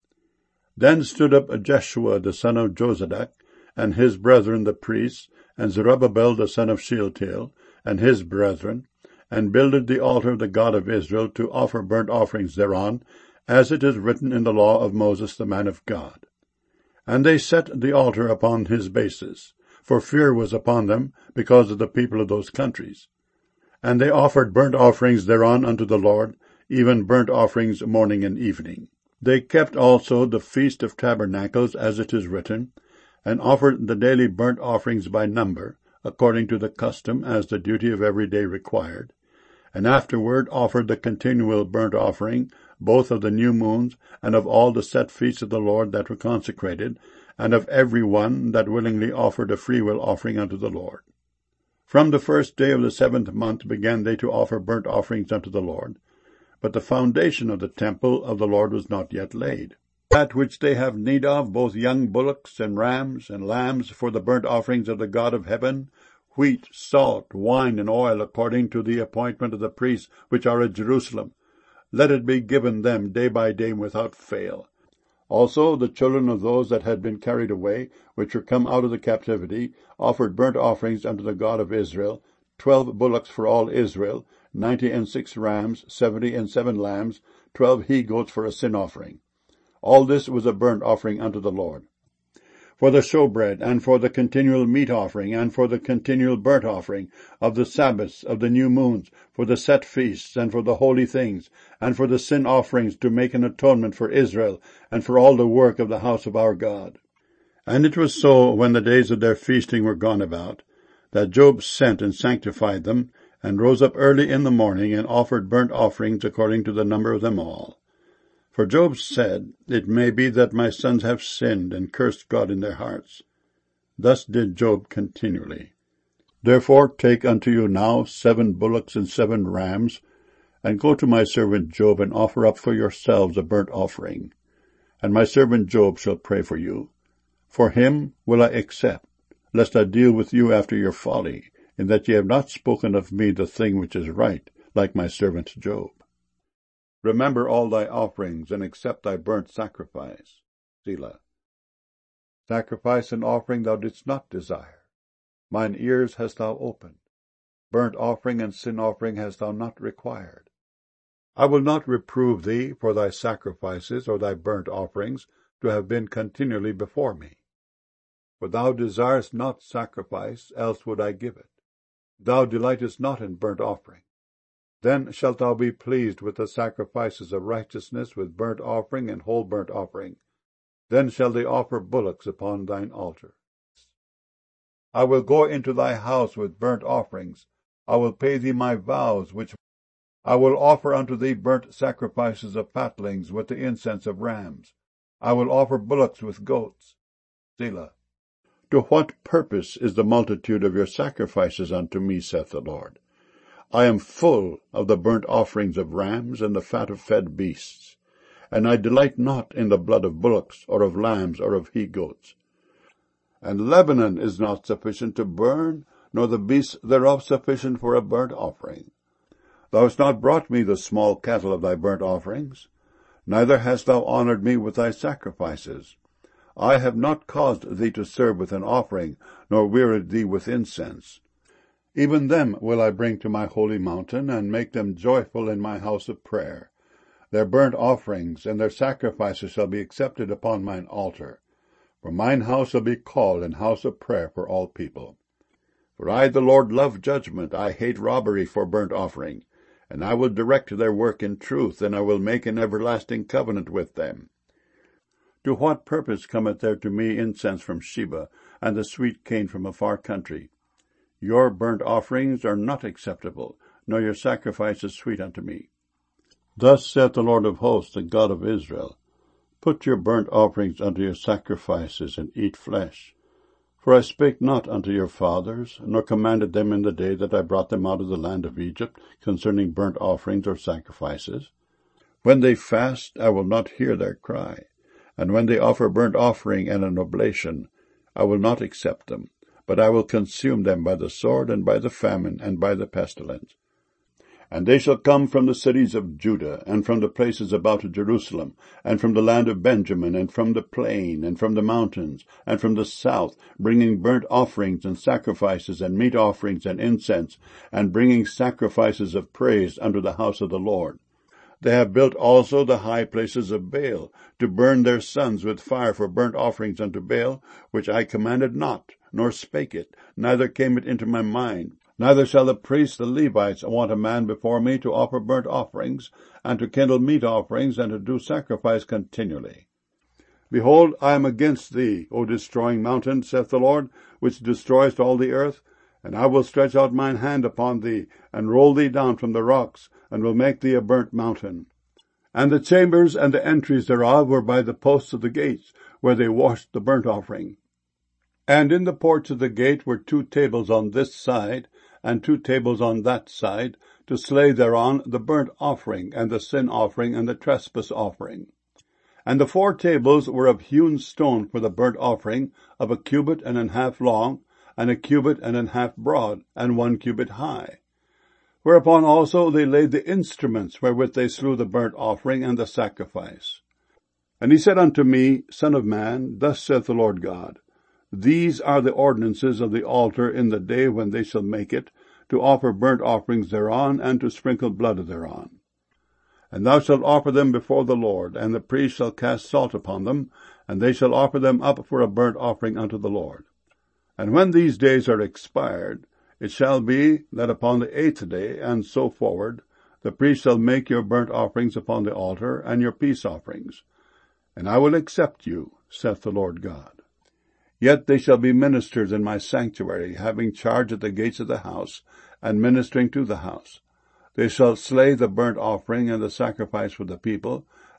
Then stood up Jeshua the son of Jozadak, and his brethren the priests, and Zerubbabel the son of Shealtiel, and his brethren, and builded the altar of the God of Israel, to offer burnt offerings thereon, as it is written in the law of Moses the man of God. And they set the altar upon his bases, for fear was upon them, because of the people of those countries. And they offered burnt offerings thereon unto the Lord, even burnt offerings morning and evening. They kept also the Feast of Tabernacles, as it is written, and offered the daily burnt offerings by number, according to the custom, as the duty of every day required, and afterward offered the continual burnt offering, both of the new moons, and of all the set feasts of the Lord that were consecrated, and of every one that willingly offered a freewill offering unto the Lord. From the 1st day of the 7th month began they to offer burnt offerings unto the Lord, but the foundation of the temple of the Lord was not yet laid. That which they have need of, both young bullocks and rams and lambs, for the burnt offerings of the God of heaven, wheat, salt, wine, and oil, according to the appointment of the priests which are at Jerusalem, let it be given them day by day without fail. Also the children of those that had been carried away, which were come out of the captivity, offered burnt offerings unto the God of Israel, 12 bullocks for all Israel, 96 rams, 77 lambs, 12 he-goats for a sin offering. All this was a burnt offering unto the Lord. For the showbread, and for the continual meat offering, and for the continual burnt offering, of the Sabbaths, of the new moons, for the set feasts, and for the holy things, and for the sin offerings, to make an atonement for Israel, and for all the work of the house of our God. And it was so, when the days of their feasting were gone about, that Job sent and sanctified them, and rose up early in the morning, and offered burnt offerings according to the number of them all. For Job said, It may be that my sons have sinned and cursed God in their hearts. Thus did Job continually. Therefore take unto you now 7 bullocks and 7 rams, and go to my servant Job, and offer up for yourselves a burnt offering. And my servant Job shall pray for you. For him will I accept, lest I deal with you after your folly, in that ye have not spoken of me the thing which is right, like my servant Job. Remember all thy offerings, and accept thy burnt sacrifice. Selah. Sacrifice and offering thou didst not desire. Mine ears hast thou opened. Burnt offering and sin offering hast thou not required. I will not reprove thee for thy sacrifices or thy burnt offerings to have been continually before me. For thou desirest not sacrifice, else would I give it. Thou delightest not in burnt offering. Then shalt thou be pleased with the sacrifices of righteousness, with burnt offering and whole burnt offering. Then shall they offer bullocks upon thine altar. I will go into thy house with burnt offerings. I will pay thee my vows, which I will offer unto thee burnt sacrifices of fatlings with the incense of rams. I will offer bullocks with goats. Selah. To what purpose is the multitude of your sacrifices unto me, saith the Lord? I am full of the burnt offerings of rams and the fat of fed beasts, and I delight not in the blood of bullocks, or of lambs, or of he-goats. And Lebanon is not sufficient to burn, nor the beasts thereof sufficient for a burnt offering. Thou hast not brought me the small cattle of thy burnt offerings, neither hast thou honored me with thy sacrifices. I have not caused thee to serve with an offering, nor wearied thee with incense. Even them will I bring to my holy mountain, and make them joyful in my house of prayer. Their burnt offerings and their sacrifices shall be accepted upon mine altar. For mine house shall be called an house of prayer for all people. For I, the Lord, love judgment. I hate robbery for burnt offering. And I will direct their work in truth, and I will make an everlasting covenant with them. To what purpose cometh there to me incense from Sheba, and the sweet cane from a far country? Your burnt offerings are not acceptable, nor your sacrifices sweet unto me. Thus saith the Lord of hosts, the God of Israel, Put your burnt offerings unto your sacrifices, and eat flesh. For I spake not unto your fathers, nor commanded them in the day that I brought them out of the land of Egypt, concerning burnt offerings or sacrifices. When they fast, I will not hear their cry, and when they offer burnt offering and an oblation, I will not accept them, but I will consume them by the sword, and by the famine, and by the pestilence. And they shall come from the cities of Judah, and from the places about Jerusalem, and from the land of Benjamin, and from the plain, and from the mountains, and from the south, bringing burnt offerings and sacrifices, and meat offerings and incense, and bringing sacrifices of praise unto the house of the Lord. They have built also the high places of Baal, to burn their sons with fire for burnt offerings unto Baal, which I commanded not, nor spake it, neither came it into my mind. Neither shall the priests, the Levites, want a man before me to offer burnt offerings, and to kindle meat offerings, and to do sacrifice continually. Behold, I am against thee, O destroying mountain, saith the Lord, which destroyest all the earth, and I will stretch out mine hand upon thee, and roll thee down from the rocks, and will make thee a burnt mountain. And the chambers and the entries thereof were by the posts of the gates, where they washed the burnt offering. And in the porch of the gate were 2 tables on this side, and 2 tables on that side, to slay thereon the burnt offering, and the sin offering, and the trespass offering. And the 4 tables were of hewn stone for the burnt offering, of 1 cubit and an half long, and 1 cubit and an half broad, and 1 cubit high. Whereupon also they laid the instruments wherewith they slew the burnt offering and the sacrifice. And he said unto me, Son of man, thus saith the Lord God, These are the ordinances of the altar in the day when they shall make it, to offer burnt offerings thereon, and to sprinkle blood thereon. And thou shalt offer them before the Lord, and the priest shall cast salt upon them, and they shall offer them up for a burnt offering unto the Lord. And when these days are expired, it shall be that upon the 8th day, and so forward, the priest shall make your burnt offerings upon the altar, and your peace offerings. And I will accept you, saith the Lord God. Yet they shall be ministers in my sanctuary, having charge at the gates of the house, and ministering to the house. They shall slay the burnt offering and the sacrifice for the people,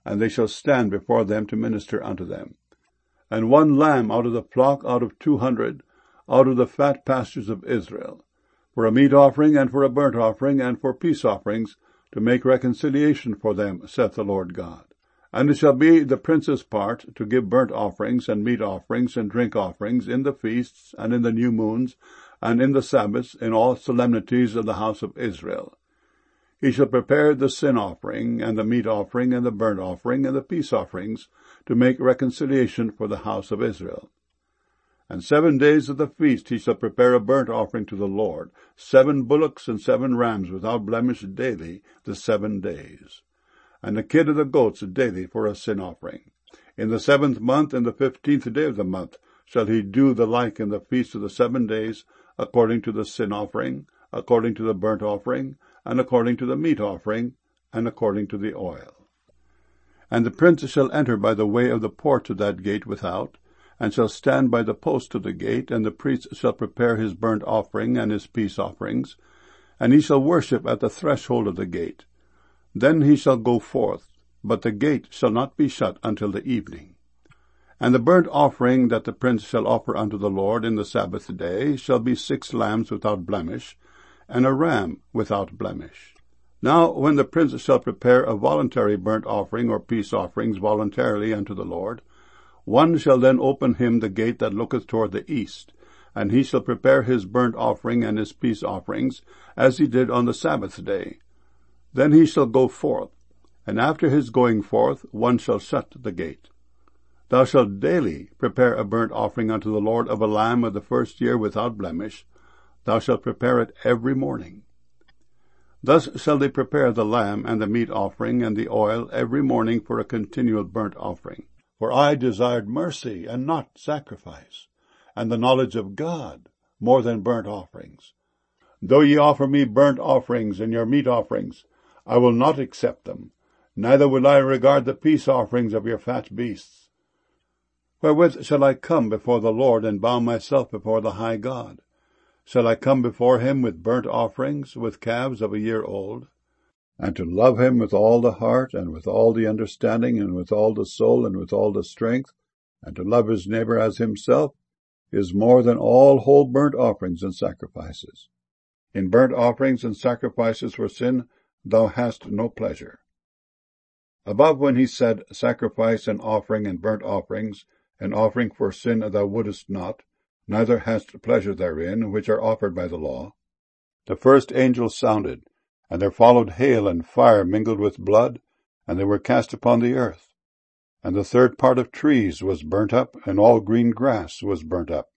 and they shall stand before them to minister unto them. And 1 lamb out of the flock out of 200, out of the fat pastures of Israel, for a meat offering, and for a burnt offering, and for peace offerings, to make reconciliation for them, saith the Lord God. And it shall be the prince's part to give burnt offerings, and meat offerings, and drink offerings, in the feasts, and in the new moons, and in the Sabbaths, in all solemnities of the house of Israel. He shall prepare the sin offering, and the meat offering, and the burnt offering, and the peace offerings, to make reconciliation for the house of Israel. And 7 days of the feast he shall prepare a burnt offering to the Lord, 7 bullocks and 7 rams without blemish daily, the 7 days. And the kid of the goats daily for a sin offering. In the 7th month, and the 15th day of the month, shall he do the like in the feast of the 7 days, according to the sin offering, according to the burnt offering, and according to the meat offering, and according to the oil. And the prince shall enter by the way of the porch of that gate without, and shall stand by the post of the gate, and the priest shall prepare his burnt offering and his peace offerings, and he shall worship at the threshold of the gate. Then he shall go forth, but the gate shall not be shut until the evening. And the burnt offering that the prince shall offer unto the Lord in the Sabbath day shall be 6 lambs without blemish, and a ram without blemish. Now when the prince shall prepare a voluntary burnt offering or peace offerings voluntarily unto the Lord, one shall then open him the gate that looketh toward the east, and he shall prepare his burnt offering and his peace offerings, as he did on the Sabbath day. Then he shall go forth, and after his going forth one shall shut the gate. Thou shalt daily prepare a burnt offering unto the Lord of a lamb of the 1st year without blemish. Thou shalt prepare it every morning. Thus shall they prepare the lamb and the meat offering and the oil every morning for a continual burnt offering. For I desired mercy and not sacrifice, and the knowledge of God more than burnt offerings. Though ye offer me burnt offerings and your meat offerings, I will not accept them, neither will I regard the peace offerings of your fat beasts. Wherewith shall I come before the Lord, and bow myself before the high God? Shall I come before him with burnt offerings, with calves of a year old? And to love him with all the heart, and with all the understanding, and with all the soul, and with all the strength, and to love his neighbor as himself, is more than all whole burnt offerings and sacrifices. In burnt offerings and sacrifices for sin thou hast no pleasure. Above, when he said, Sacrifice and offering and burnt offerings, and offering for sin thou wouldest not, neither hast pleasure therein, which are offered by the law. The first angel sounded, and there followed hail and fire mingled with blood, and they were cast upon the earth. And the 3rd part of trees was burnt up, and all green grass was burnt up.